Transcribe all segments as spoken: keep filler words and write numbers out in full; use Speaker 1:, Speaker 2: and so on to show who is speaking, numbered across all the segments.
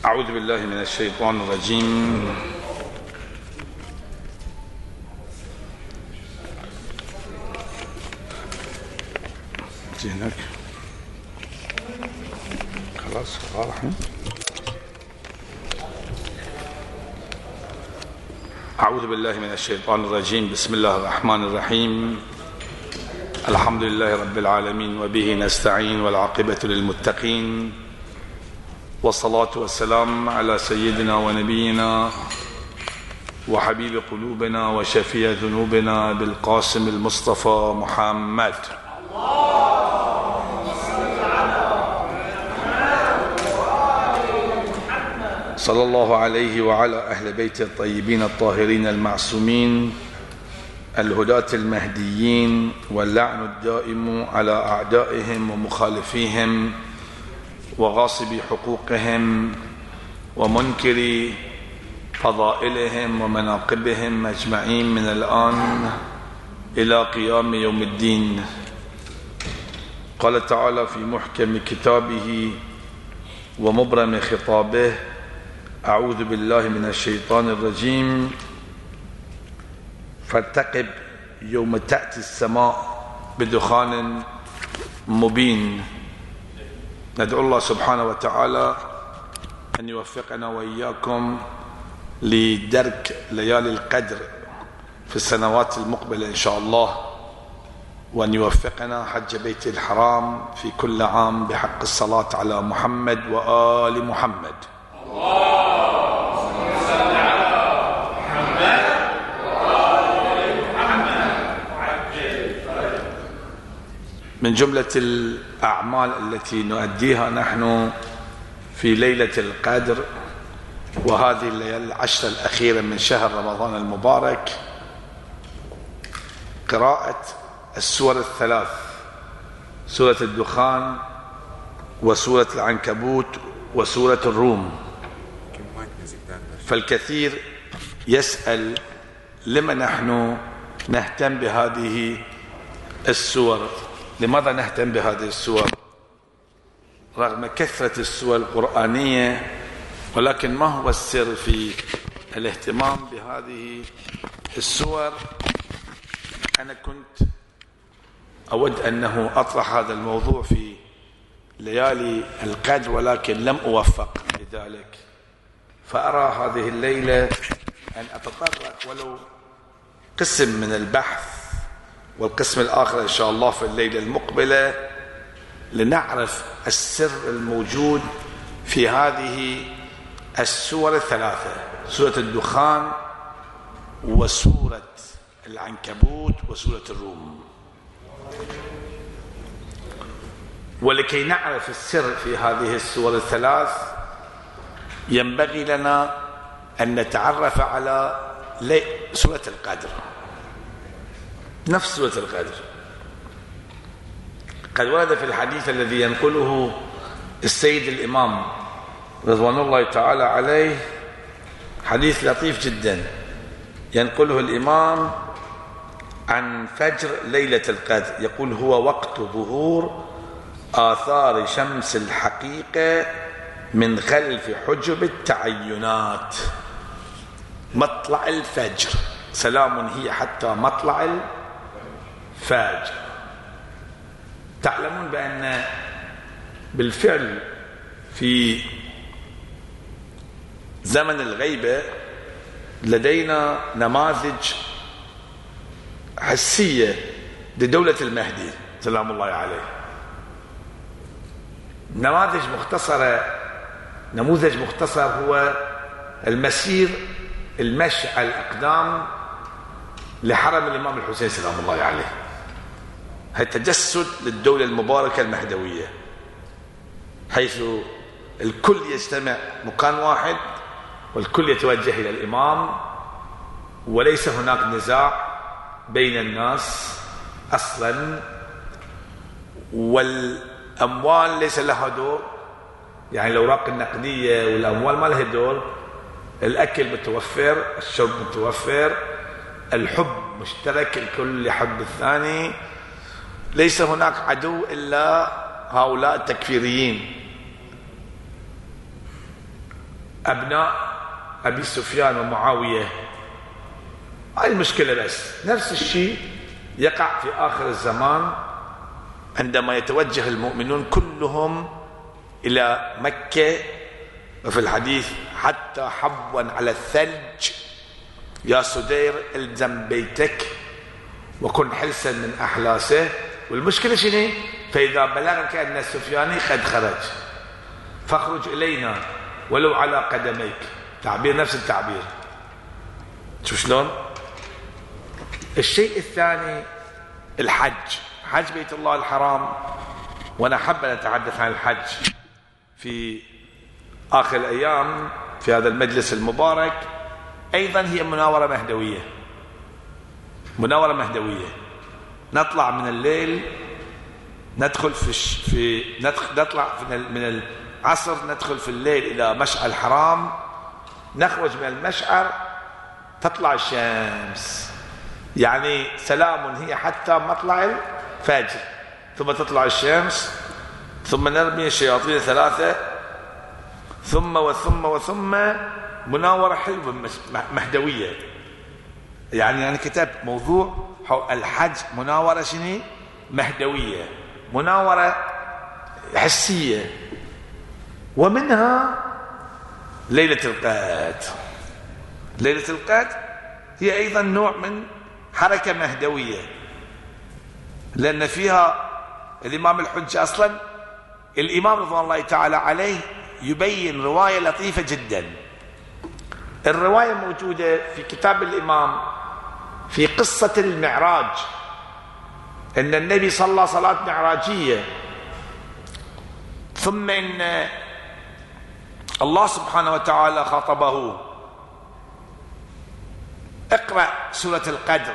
Speaker 1: أعوذ بالله من الشيطان الرجيم. هناك خلاص راح. أعوذ بالله من الشيطان الرجيم. بسم الله الرحمن الرحيم. الحمد لله رب العالمين وبه نستعين والعاقبة للمتقين، والصلاة والسلام على سيدنا ونبينا وحبيب قلوبنا وشفيع ذنوبنا بالقاسم المصطفى محمد. صلى الله عليه وعلى أهل بيت الطيبين الطاهرين المعصومين الهداة المهديين، واللعن الدائم على أعدائهم ومخالفيهم وغاصبي حقوقهم ومنكر فضائلهم ومناقبهم أجمعين من الآن إلى قيام يوم الدين. قال تعالى في محكم كتابه ومبرم خطابه: أعوذ بالله من الشيطان الرجيم. فارتقب يوم تأتي السماء بدخان مبين. ندعو الله سبحانه وتعالى أن يوفقنا وإياكم لدرك ليالي القدر في السنوات المقبلة إن شاء الله، وأن يوفقنا حج بيت الحرام في كل عام بحق الصلاة على محمد وآل محمد. من جملة الأعمال التي نؤديها نحن في ليلة القدر وهذه الليالي العشر الأخيرة من شهر رمضان المبارك قراءة السور الثلاث: سورة الدخان وسورة العنكبوت وسورة الروم. فالكثير يسأل لما نحن نهتم بهذه السور، لماذا نهتم بهذه السور رغم كثرة السور القرآنية؟ ولكن ما هو السر في الاهتمام بهذه السور؟ أنا كنت أود أنه أطرح هذا الموضوع في ليالي القدر، ولكن لم أوفق لذلك، فأرى هذه الليلة أن أتطرق ولو قسم من البحث، والقسم الآخر إن شاء الله في الليلة المقبلة، لنعرف السر الموجود في هذه السور الثلاثة: سورة الدخان وسورة العنكبوت وسورة الروم. ولكي نعرف السر في هذه السور الثلاث ينبغي لنا أن نتعرف على سورة القدر، نفس سورة القدر. قد ورد في الحديث الذي ينقله السيد الإمام رضوان الله تعالى عليه، حديث لطيف جدا ينقله الإمام عن فجر ليلة القدر، يقول: هو وقت ظهور آثار شمس الحقيقة من خلف حجب التعينات، مطلع الفجر، سلام هي حتى مطلع الفجر. تعلمون بأن بالفعل في زمن الغيبة لدينا نماذج حسية لدولة المهدي سلام الله عليه، نماذج مختصرة. نموذج مختصر هو المسير المشي على الأقدام لحرم الإمام الحسين سلام الله عليه، هي تجسد للدولة المباركة المهدوية، حيث الكل يجتمع مكان واحد والكل يتوجه إلى الإمام، وليس هناك نزاع بين الناس أصلا، والأموال ليس لها دور، يعني الأوراق النقدية والأموال ما لها دور، الأكل متوفر، الشرب متوفر، الحب مشترك، الكل يحب الثاني، ليس هناك عدو إلا هؤلاء التكفيريين. أبناء أبي سفيان ومعاوية. هاي المشكلة. بس نفس الشيء يقع في آخر الزمان عندما يتوجه المؤمنون كلهم إلى مكة، وفي الحديث حتى حبوا على الثلج يا سدير الزم بيتك وكن حلسا من أحلاسه. والمشكلة شنو؟ فإذا بلغك أن السفياني قد خرج فاخرج إلينا ولو على قدميك. تعبير نفس التعبير. شوف شلون؟ الشيء الثاني الحج، حج بيت الله الحرام. وأنا حابة أتحدث عن الحج في آخر الأيام في هذا المجلس المبارك. أيضا هي مناورة مهدوية، مناورة مهدوية. نطلع من الليل ندخل في في نطلع من العصر ندخل في الليل إلى مشعر الحرام، نخرج من المشعر تطلع الشمس، يعني سلام هي حتى مطلع الفجر، ثم تطلع الشمس، ثم نرمي الشياطين ثلاثة، ثم وثم وثم مناورة حلوة مهدوية. يعني أنا كتبت موضوع الحج مناورة شنو؟ مهدوية، مناورة حسية. ومنها ليلة القدر. ليلة القدر هي أيضا نوع من حركة مهدوية، لأن فيها الإمام الحجة أصلا الإمام رضوان الله تعالى عليه يبين رواية لطيفة جدا. الرواية موجودة في كتاب الإمام في قصة المعراج، أن النبي صلى صلاة معراجية، ثم إن الله سبحانه وتعالى خاطبه: اقرأ سورة القدر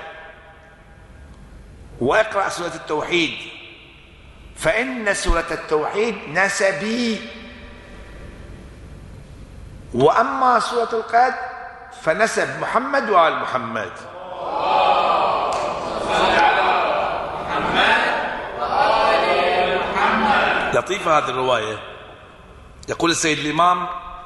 Speaker 1: واقرأ سورة التوحيد، فإن سورة التوحيد نسبي، وأما سورة القدر فنسب محمد وآل محمد. لطيفة هذه الرواية. يقول السيد الإمام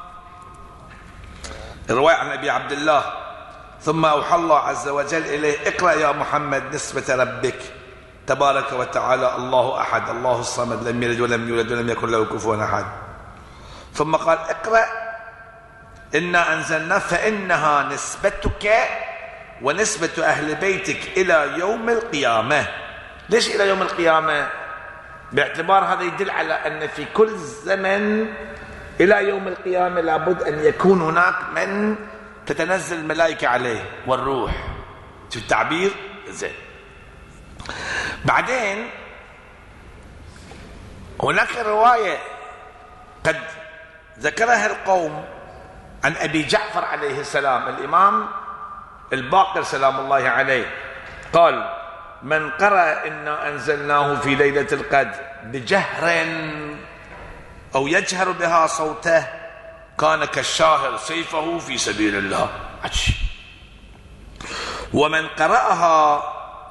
Speaker 1: الرواية عن أبي عبد الله: ثم أوحى الله عز وجل إليه: اقرأ يا محمد نسبة ربك تبارك وتعالى الله أحد الله الصمد لم يلد ولم يولد ولم يكن له كفوا أحد. ثم قال: اقرأ إنا أنزلنا فإنها نسبتك ونسبة أهل بيتك إلى يوم القيامة. ليش إلى يوم القيامة؟ باعتبار هذا يدل على أن في كل زمن إلى يوم القيامة لابد أن يكون هناك من تتنزل الملائكة عليه والروح. شوف التعبير زين. بعدين هناك رواية قد ذكرها القوم عن أبي جعفر عليه السلام الإمام الباقر سلام الله عليه، قال: من قرأ إنا أنزلناه في ليلة القدر بجهر أو يجهر بها صوته كان كالشاهر سيفه في سبيل الله. ومن قرأها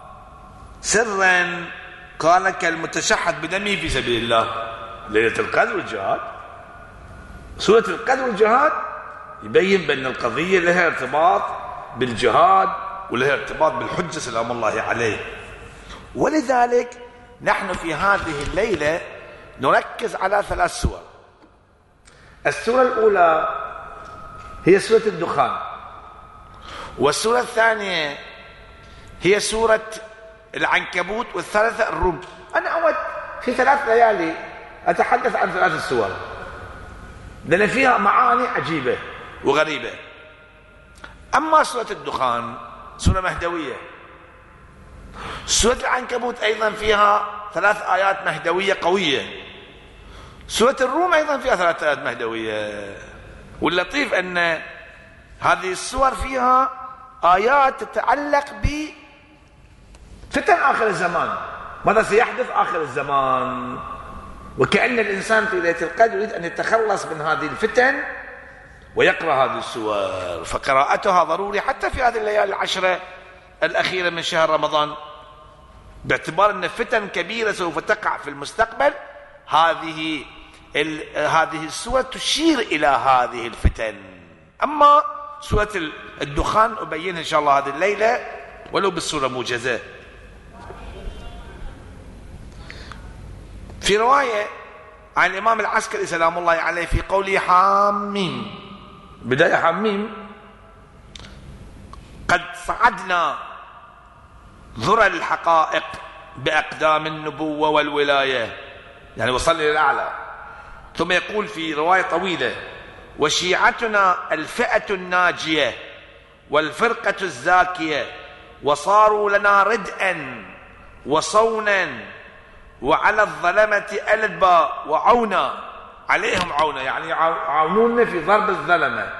Speaker 1: سرا كان كالمتشحذ بدمه في سبيل الله. ليلة القدر والجهاد، سورة القدر والجهاد يبين بأن القضية لها ارتباط بالجهاد ولها ارتباط بالحجة سلام الله عليه. ولذلك نحن في هذه الليلة نركز على ثلاث سور. السورة الأولى هي سورة الدخان، والسورة الثانية هي سورة العنكبوت، والثالثة الروم. أنا أود في ثلاث ليالي أتحدث عن ثلاث السور لأن فيها معاني عجيبة وغريبة. أما سورة الدخان سورة مهدوية. سورة العنكبوت أيضا فيها ثلاث آيات مهدوية قوية. سورة الروم أيضا فيها ثلاث آيات مهدوية. واللطيف أن هذه السور فيها آيات تتعلق بفتن آخر الزمان، ماذا سيحدث آخر الزمان، وكأن الإنسان في ليلة القدر يريد أن يتخلص من هذه الفتن ويقرأ هذه السور. فقراءتها ضروري حتى في هذه الليالي العشرة الأخيرة من شهر رمضان، باعتبار أن فتن كبيرة سوف تقع في المستقبل. هذه هذه السورة تشير إلى هذه الفتن. أما سورة الدخان أبينها إن شاء الله هذه الليلة ولو بالصورة موجزة. في رواية عن الإمام العسكري سلام الله عليه في قوله حاميم، بداية حاميم، قد صعدنا ذرى الحقائق بأقدام النبوة والولاية، يعني وصل إلى الأعلى. ثم يقول في رواية طويلة وشيعتنا الفئة الناجية والفرقة الزاكية وصاروا لنا ردءا وصونا وعلى الظلمة ألبا وعونا، عليهم عونا يعني يعاونون في ضرب الظلمة،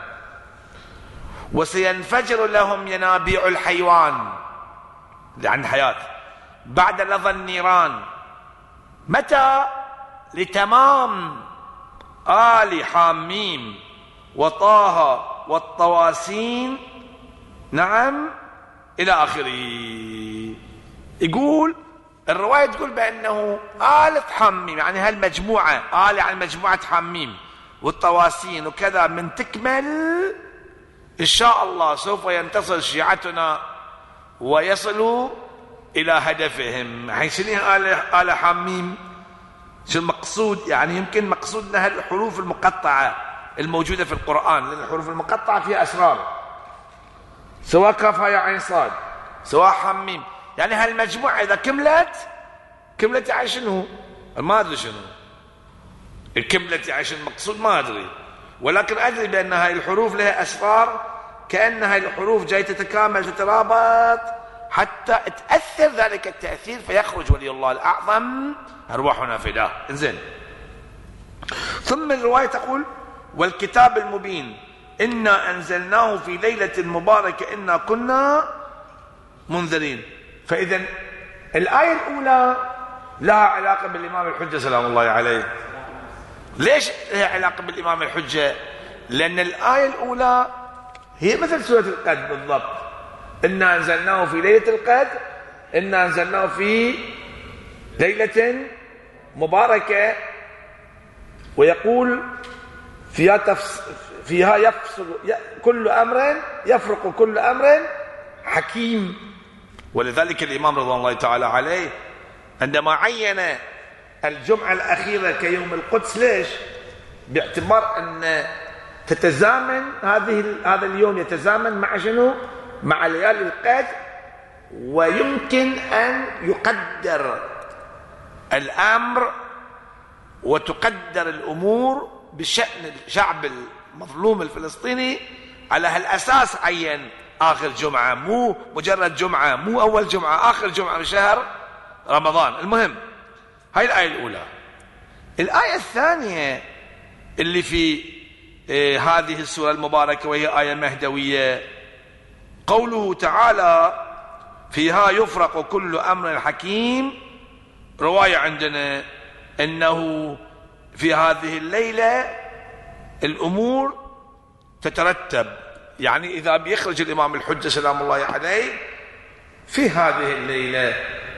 Speaker 1: وسينفجر لهم ينابيع الحيوان عن حياة بعد لظى النيران. متى؟ لتمام آل حاميم وطه والطواسين، نعم إلى آخره. يقول الرواية تقول بأنه آلة حاميم يعني هالمجموعة، آل يعني مجموعة حاميم والطواسين وكذا، من تكمل إن شاء الله سوف ينتصر شيعتنا ويصلوا إلى هدفهم. حيث آل آل حاميم شو المقصود؟ يعني يمكن مقصودنا الحروف المقطعة الموجودة في القرآن، لأن الحروف المقطعة فيها أسرار، سواء كافها يا عين صاد سواء حميم، يعني هالمجموعة إذا كملت كملت يعني شنو؟ ما أدري شنو كملت يعني شنو المقصود ما أدري، ولكن أدري بأن هاي الحروف لها أسرار، كأن هاي الحروف جاي تتكامل تترابط حتى تأثر ذلك التأثير فيخرج ولي الله الأعظم أرواحنا فداه. انزين. ثم الرواية تقول والكتاب المبين إنا أنزلناه في ليلة مباركة إنا كنا منذرين. فإذا الآية الأولى لها علاقة بالإمام الحجة سلام الله عليه. ليش لها علاقة بالإمام الحجة؟ لأن الآية الأولى هي مثل سورة القدر بالضبط، إنا أنزلناه في ليلة القدر، إنا أنزلناه في ليلة مباركة، ويقول فيها, تفص... فيها يفصل كل أمر يفرق كل أمر حكيم. ولذلك الإمام رضوان الله تعالى عليه عندما عين الجمعة الأخيرة كيوم القدس، ليش؟ باعتبار أن تتزامن هذه هذا اليوم يتزامن مع شنو؟ مع ليالي القدر، ويمكن أن يقدر الأمر وتقدر الأمور بشأن الشعب المظلوم الفلسطيني. على هالأساس عين آخر جمعة، مو مجرد جمعة، مو أول جمعة، آخر جمعة من شهر رمضان. المهم هاي الآية الأولى. الآية الثانية اللي في إيه هذه السورة المباركة وهي آية مهدوية، قوله تعالى فيها يفرق كل أمر حكيم. رواية عندنا أنه في هذه الليلة الأمور تترتب، يعني إذا بيخرج الإمام الحجة سلام الله عليه في هذه الليلة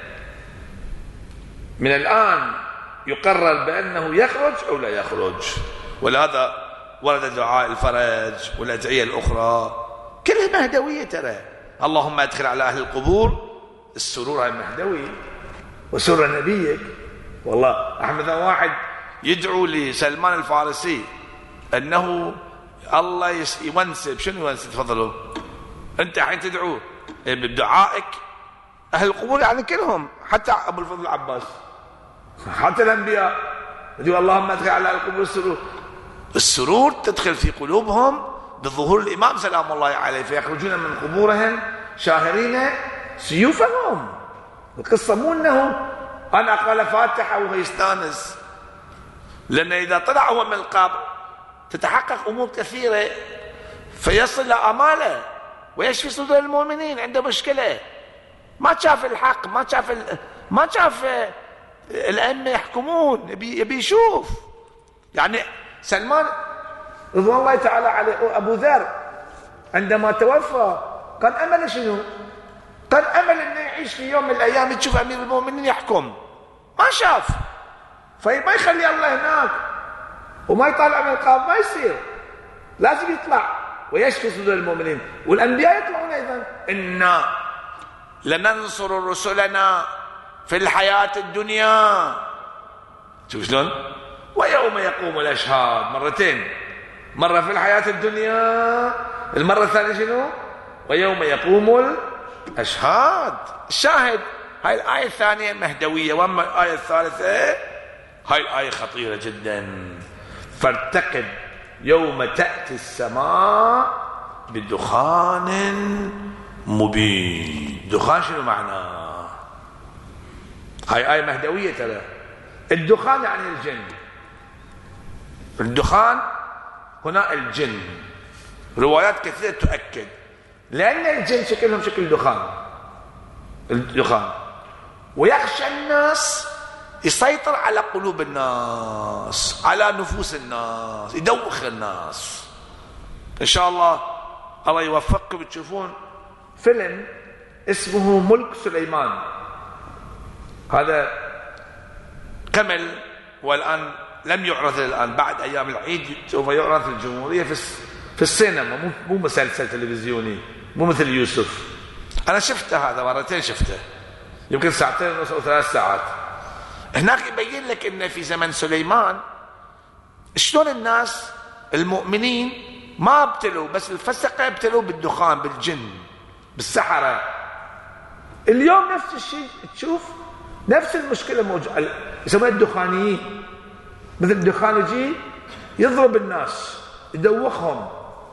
Speaker 1: من الآن يقرر بأنه يخرج أو لا يخرج. ولهذا ورد دعاء الفرج والأدعية الأخرى كلها مهدوية. ترى اللهم أدخل على أهل القبور السرور المهدوي وسر نبيك. والله أحمد واحد يدعو لسلمان الفارسي أنه الله يونسب. شنو يونسب؟ تفضلوا أنت حين تدعو بدعائك أهل القبور يعني كلهم، حتى أبو الفضل العباس، حتى الأنبياء يقول اللهم أدخل على أهل القبور السرور. السرور تدخل في قلوبهم بظهور الإمام سلام الله عليه، فيخرجون من قبورهم شاهرين سيوفهم. القصة مو أنه أنا قال فاتحة وهو يستانس، لأن إذا طلع هو من القبر تتحقق أمور كثيرة فيصل إلى أماله ويشفي صدور المؤمنين. عنده مشكلة ما شاف الحق، ما شاف ال... ما شاف الأئمة يحكمون، يبي يبي يشوف. يعني سلمان رضوان الله تعالى عليه أبو ذر عندما توفى كان أمل شنو؟ كان أمل أنه يعيش في يوم من الأيام يشوف أمير المؤمنين يحكم، ما شاف، فما يخلي الله هناك وما يطلع من القبر ما يصير، لازم يطلع ويشفي صدور المؤمنين، والأنبياء يطلعون أيضا.
Speaker 2: إنا لننصر رسلنا في الحياة الدنيا، شوف شلون،
Speaker 1: ويوم يقوم الأشهاد، مرتين، مرة في الحياة الدنيا، المرة الثانية شنو؟ ويوم يقوم الأشهاد.
Speaker 2: الشاهد هاي الآية الثانية مهدوية، واما الآية الثالثة هاي الآية خطيرة جدا.
Speaker 1: فارتقب يوم تأتي السماء بدخان مبين. دخان شنو معناه؟ هاي آية مهدوية ترى. الدخان يعني الجن، الدخان هنا الجن، روايات كثيرة تؤكد، لأن الجن شكلهم شكل دخان، الدخان، ويخشى الناس، يسيطر على قلوب الناس، على نفوس الناس، يدوخ الناس. إن شاء الله الله يوفقكم تشوفون فيلم اسمه ملك سليمان، هذا كمل والآن لم يعرض الآن، بعد أيام العيد سوف يعرض في الجمهورية في في السينما، مو مو مسلسل تلفزيوني، مو مثل يوسف. أنا شفته هذا مرتين، شفته يمكن ساعتين ونص أو ثلاث ساعات.
Speaker 2: هناك يبين لك إن في زمن سليمان شلون الناس المؤمنين ما ابتلوا، بس الفسقة ابتلوا بالدخان، بالجن، بالسحرة.
Speaker 1: اليوم نفس الشيء تشوف، نفس المشكلة موجودة، يسمونها الدخانيين، مثل الدخان يجي يضرب الناس، يدوخهم،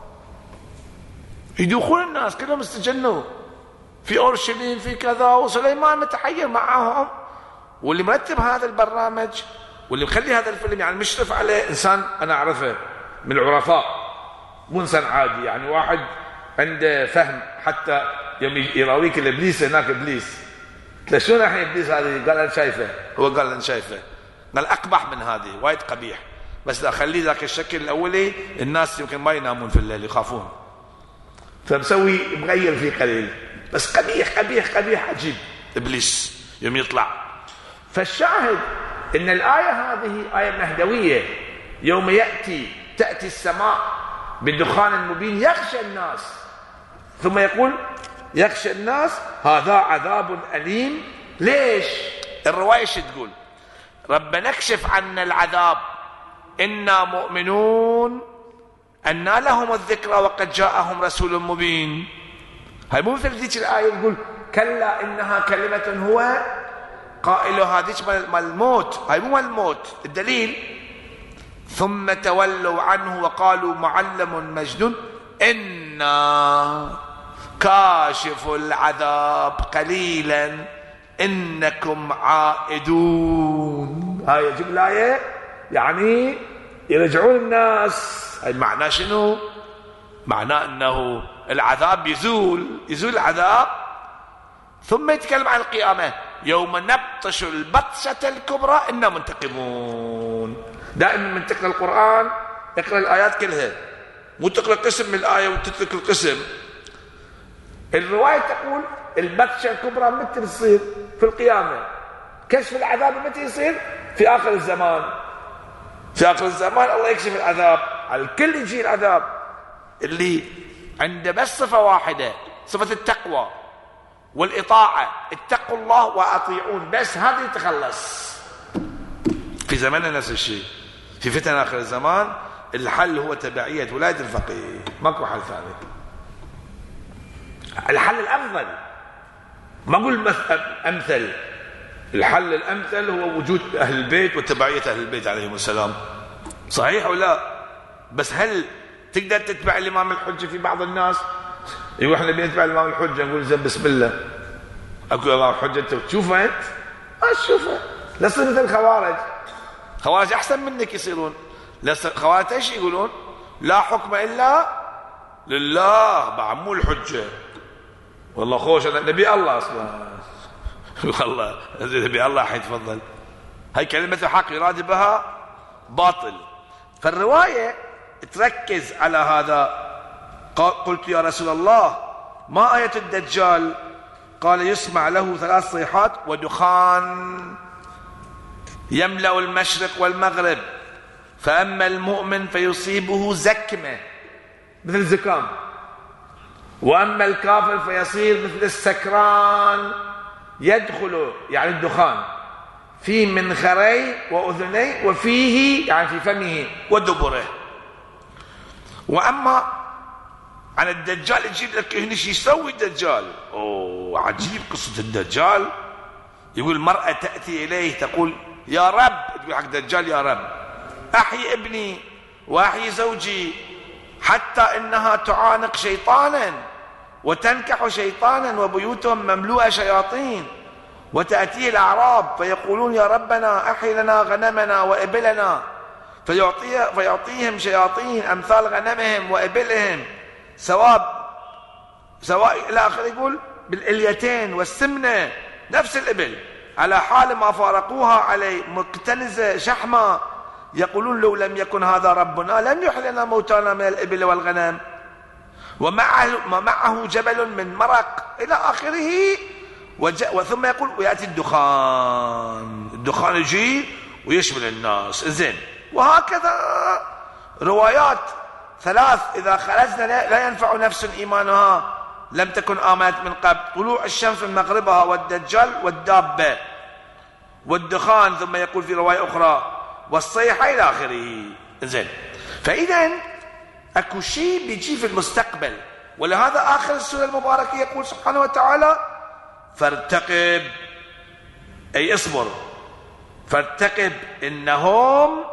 Speaker 2: يدوخون الناس كلهم استجنوا في أورشليم في كذا، وسليمان متحير معهم. واللي مرتب هذا البرنامج واللي مخلي هذا الفيلم يعني مشرف عليه إنسان أنا أعرفه من العرفاء، مو إنسان عادي، يعني واحد عنده فهم، حتى يوم يراويك الإبليس هناك إبليس، شلون الحين إبليس هذه؟ قال أنا شايفه، هو قال أنا شايفه، قال أقبح من هذه، وايد قبيح، بس لا خليه ذاك الشكل الأولي الناس يمكن ما ينامون في الليل، يخافون،
Speaker 1: فمسوي مغير فيه قليل، بس قبيح قبيح قبيح عجيب
Speaker 2: إبليس يوم يطلع.
Speaker 1: فالشاهد إن الآية هذه آية مهدوية، يوم يأتي تأتي السماء بالدخان المبين يخشى الناس، ثم يقول يخشى الناس هذا عذاب أليم. ليش؟
Speaker 2: الرواية شو تقول؟ ربنا اكشف عنا العذاب إنا مؤمنون أنى لهم الذكرى وقد جاءهم رسول مبين.
Speaker 1: هاي مو مثل ذيك الآية يقول كلا إنها كلمة هو
Speaker 2: قائلها، هذيك مال الموت، هاي مو مال الموت. الدليل ثم تولوا عنه وقالوا معلم مجنون إنا كاشف العذاب قليلا إنكم عائدون.
Speaker 1: هاي يجيب الآية يعني يرجعون الناس.
Speaker 2: هاي معناه شنو؟ معناه أنه العذاب يزول، يزول العذاب، ثم يتكلم عن القيامة يوم نبطش البطشة الكبرى إنا منتقمون.
Speaker 1: دائما من تقرأ القرآن اقرأ الآيات كلها، مو تقرأ قسم من الآية وتترك القسم. الرواية تقول البطشة الكبرى متى تصير؟ في القيامة. كشف العذاب متى يصير؟ في آخر الزمان. في آخر الزمان الله يكشف العذاب على الكل، يجي العذاب.
Speaker 2: اللي عنده بس صفة واحدة، صفة التقوى والإطاعة، اتقوا الله وأطيعون، بس هذا يتخلص.
Speaker 1: في زماننا نفس الشيء، في فتن آخر الزمان الحل هو تبعية ولاية الفقيه، ماكو حل ثاني. الحل الأفضل، ما أقول أمثل، الحل الأمثل هو وجود أهل البيت وتبعية أهل البيت عليهم السلام. صحيح ولا؟ بس هل تقدر تتبع الإمام الحجة؟ في بعض الناس يقول احنا بنتبع الإمام الحجة، نقول زين بسم الله، أقول الإمام الحجة أنت تشوفه؟ أنت ما تشوفه، لا تصير مثل الخوارج. خوارج أحسن منك يصيرون. خوارج ايش يقولون؟ لا حكم إلا لله، بعمو الحجة. والله خوش أنا نبي الله أصلا. والله نبي الله حيتفضل. هاي كلمة حق يراد بها باطل. فالرواية تركز على هذا. قلت يا رسول الله ما آية الدجال؟ قال يسمع له ثلاث صيحات ودخان يملأ المشرق والمغرب
Speaker 2: فأما المؤمن فيصيبه زكمة
Speaker 1: مثل زكام، وأما الكافر فيصير مثل السكران يدخل يعني الدخان في منخري وأذني وفيه يعني في فمه
Speaker 2: ودبره. وأما عن الدجال يجيب لك هنا شو يسوي الدجال. أوه عجيب قصة الدجال. يقول المرأة تأتي إليه تقول يا رب، تقول حق الدجال يا رب أحيي ابني وأحيي زوجي، حتى إنها تعانق شيطانا وتنكح شيطانا وبيوتهم مملوءة شياطين، وتأتيه الأعراب فيقولون يا ربنا أحي لنا غنمنا وإبلنا، فيعطيه فيعطيهم شياطين أمثال غنمهم وإبلهم سواء سواء إلى آخر. يقول بالإليتين والسمنة نفس الإبل على حال ما فارقوها عليه مكتنزة شحمة، يقولون لو لم يكن هذا ربنا لم يحيي لنا موتانا من الإبل والغنم، ومعه معه جبل من مرق إلى آخره. وثم يقول ويأتي الدخان، الدخان يجي ويشمل الناس. زين، وهكذا روايات ثلاث إذا خرجنا لا ينفع نفس إيمانها لم تكن آمنت من قبل، طلوع الشمس من مغربها والدجال والدابة والدخان، ثم يقول في رواية أخرى والصيحة إلى آخره. زين، فإذا أكو شيء بيجي في المستقبل، ولهذا آخر السورة المباركة يقول سبحانه وتعالى فارتقب، أي اصبر، فارتقب إنهم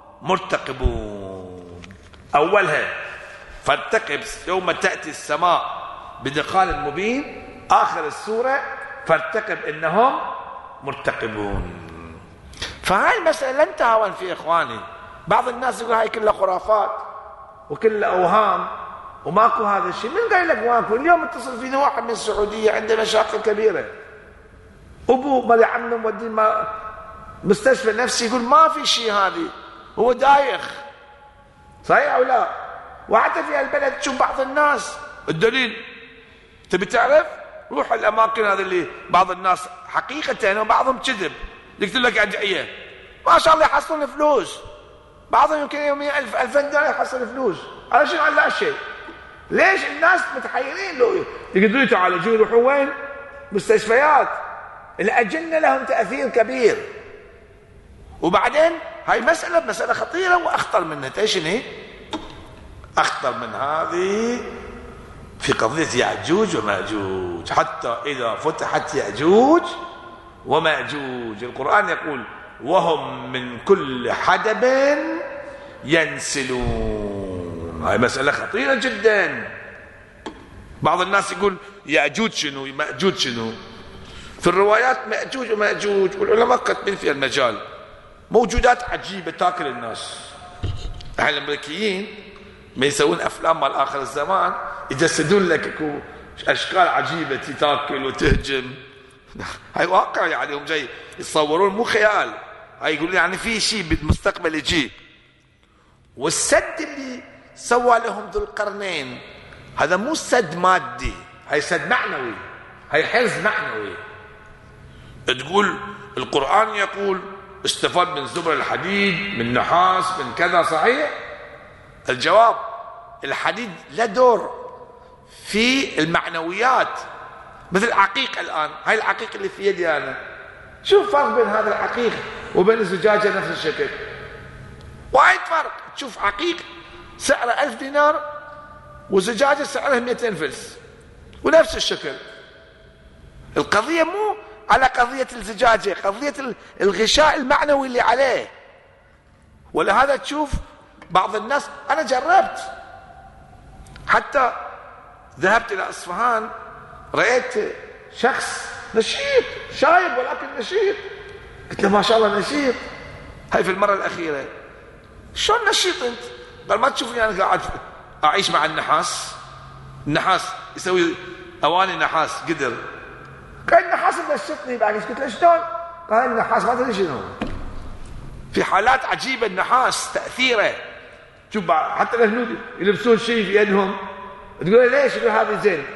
Speaker 2: مرتقبون. أولها فارتقب يوم تأتي السماء بدخان مبين، آخر السورة فارتقب إنهم مرتقبون. فهاي المسألة لن تهون في إخواني. بعض الناس يقول هاي كلها خرافات وكلها أوهام وماكو هذا الشيء. من قال لك ماكو؟ اليوم اتصل فيني واحد من السعودية عنده مشاكل كبيرة، أبوه مالي عمه مودين ما مستشفى نفسي، يقول ما في شيء، هذه هو دايخ. صحيح أو لا؟ وحتى في البلد تشوف بعض الناس. الدليل تبي تعرف؟ روح الأماكن هذه اللي بعض الناس حقيقة وبعضهم كذب يكتب لك أدعية ما شاء الله يحصلون فلوس، بعضهم يمكن يوميا ألف ألفين دولار يحصل فلوس على شيء على لا شيء. ليش الناس متحيرين؟ لو يقدروا يتعالجون يروحوا وين؟ مستشفيات. الأجنة لهم تأثير كبير. وبعدين هاي مسألة مسألة خطيرة وأخطر منها. ايش هي؟ أخطر من هذه في قضية يأجوج ومأجوج. حتى إذا فتحت يأجوج ومأجوج القرآن يقول وهم من كل حدب ينسلون. هاي مسألة خطيرة جدا. بعض الناس يقول يأجوج شنو مأجوج شنو. في الروايات مأجوج ومأجوج والعلماء كاتبين في المجال موجودات عجيبة تاكل الناس. احنا الامريكيين ما يسوون افلام مال اخر الزمان يجسدون لك اشكال عجيبة تاكل وتهجم. هاي واقع يعني، هم جاي يتصورون مو خيال. هاي يقولون يعني في شيء بالمستقبل يجي. والسد اللي سوى لهم ذو القرنين هذا مو سد مادي، هاي سد معنوي، هاي حرز معنوي. تقول القرآن يقول استفاد من زبر الحديد من نحاس من كذا، صحيح؟ الجواب الحديد له دور في المعنويات، مثل العقيق. الآن هاي العقيق اللي في يدي أنا، شوف فرق بين هذا العقيق وبين الزجاجة نفس الشكل، وايد فرق. تشوف عقيق سعره ألف دينار وزجاجة سعرها مئتين فلس ونفس الشكل. القضية مو على قضية الزجاجة، قضية الغشاء المعنوي اللي عليه. ولهذا تشوف بعض الناس، أنا جربت حتى ذهبت إلى أصفهان رأيت شخص نشيط شايب ولكن نشيط، قلت له ما شاء الله نشيط. هاي في المرة الأخيرة. شلون نشيط أنت؟ قال ما تشوفني أنا قاعد أعيش مع النحاس، النحاس يسوي أواني نحاس قدر. قال النحاس نشطني بعد. قلت له شلون؟ قال النحاس ما تدري شنو. في حالات عجيبة النحاس تأثيره. شوف حتى الهنود يلبسون شيء في يدهم تقول ليش؟ يقول هذا زين.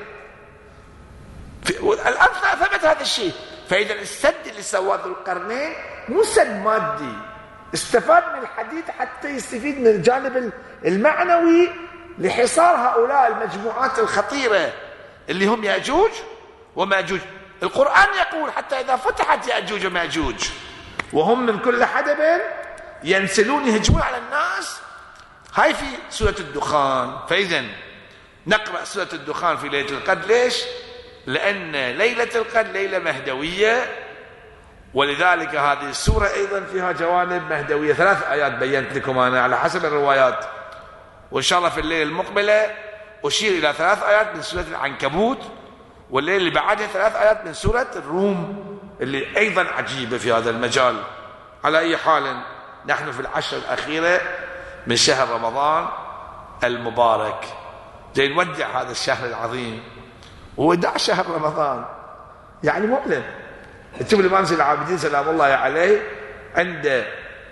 Speaker 2: الآن ثبت هذا الشيء. فإذا السد اللي سواه ذو القرنين مو سد مادي، استفاد من الحديث حتى يستفيد من الجانب المعنوي لحصار هؤلاء المجموعات الخطيرة اللي هم يأجوج ومأجوج. القرآن يقول حتى إذا فتحت يأجوج ومأجوج وهم من كل حدب ينسلون يهجمون على الناس. هاي في سورة الدخان. فإذا نقرأ سورة الدخان في ليلة القدر. ليش؟ لأن ليلة القدر ليلة مهدوية، ولذلك هذه السورة أيضا فيها جوانب مهدوية. ثلاث آيات بينت لكم أنا على حسب الروايات، وإن شاء الله في الليلة المقبلة أشير إلى ثلاث آيات من سورة العنكبوت، والليلة اللي بعدها ثلاث آيات من سورة الروم اللي أيضا عجيبة في هذا المجال. على أي حال نحن في العشر الأخيرة من شهر رمضان المبارك، جاي نودع هذا الشهر العظيم، ووداع شهر رمضان يعني مؤلم. تشوف الإمام زين العابدين سلام الله عليه عنده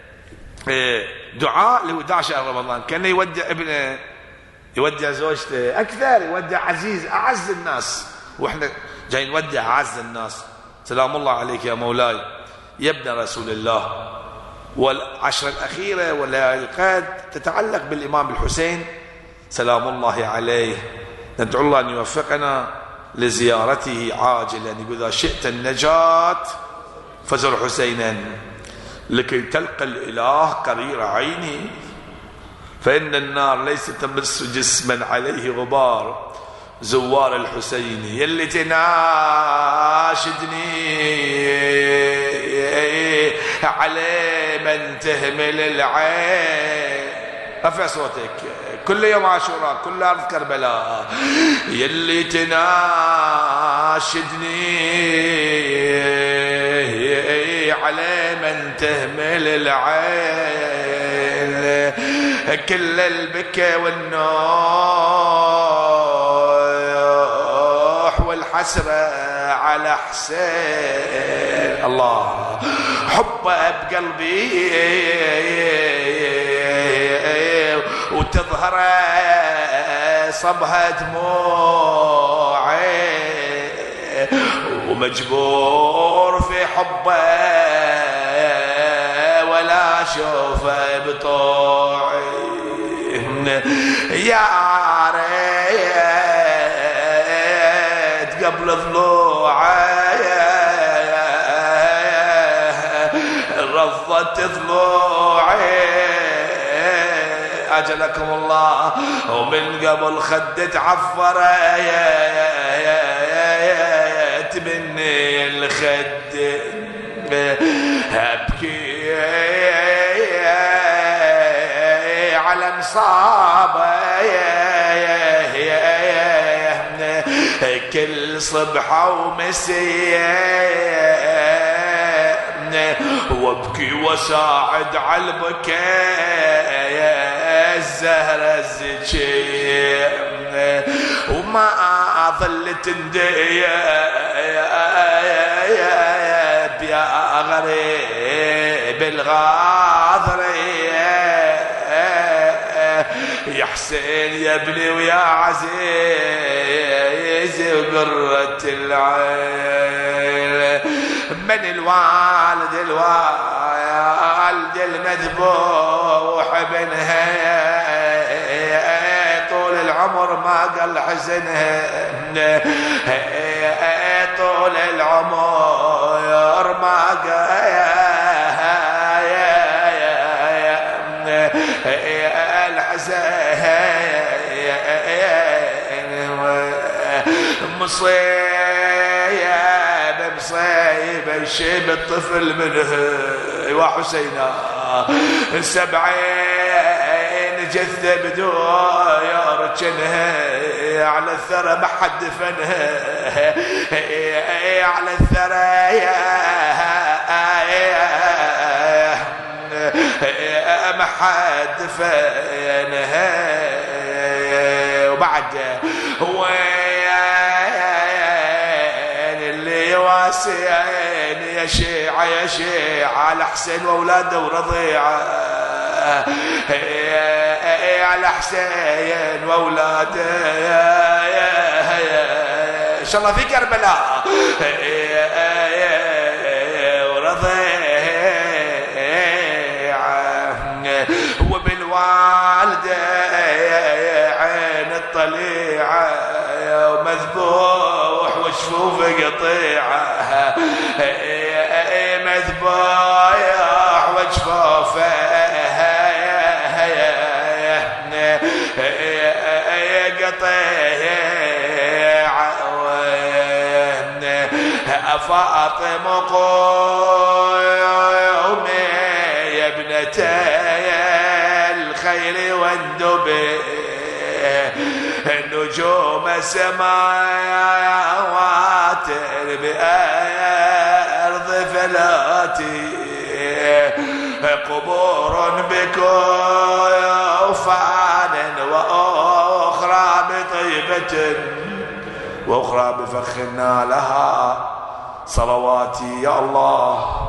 Speaker 2: دعاء لوداع شهر رمضان، كان يودع ابنه، يودع زوجته، أكثر يودع عزيز أعز الناس، وإحنا جاي نودع أعز الناس. سلام الله عليك يا مولاي يا ابن رسول الله. والعشر الأخيرة والليالي القدر تتعلق بالإمام الحسين سلام الله عليه. ندعو الله أن يوفقنا لزيارته عاجلا. يقول إذا شئت النجاة فزر حسينا لكي تلقى الإله قرير عيني، فإن النار ليس تمس جسما عليه غبار. زوار الحسين يلي تناشدني على من تهمل العين. رفع صوتك. كل يوم عاشوراء، كل أرض كربلاء، يلي تناشدني على من تهمل العين. كل البكا والنوح والحسرة على حسين. الله حبه بقلبي وتظهر صبها دموعي، ومجبور في حبه ولا اشوفه بطوعي. يا ريت قبل ضلوعي رضت ضلوعي أجلكم الله، ومن قبل خدت عفر تبني الخد أبكي على مصابة كل صبحة ومسية، وابكي وساعد على البكاء الزهرة الزكية، وما ظلت نديب يا غريب الغاضرية يا حسين يا ابني ويا عزيز وقرة العين. من الوالد الوالد المذبوح بنها طول العمر ما قال حزنها، طول العمر ما قال الحزن. مصيب مصيب يشيب الطفل منه وحسينا سبعين جثة بدور جنها على الثرى ما حد فنها على الثرى ما حد فنها. وبعد وين اللي واسين يا شيعة يا شيعة على حسين واولاده ورضيعه على حسين واولاده ان شاء الله في كربلاء ورضيعه
Speaker 1: طليعة ومذبوح وشفوف قطيعة مذبوح وشفوفه قطيعة فاطم قومي يا ابنتي الخير والدبي نجوم السماوات بأرض فلاتي قبور بكفان وأخرى بطيبة وأخرى بفخنا لها صلواتي يا الله.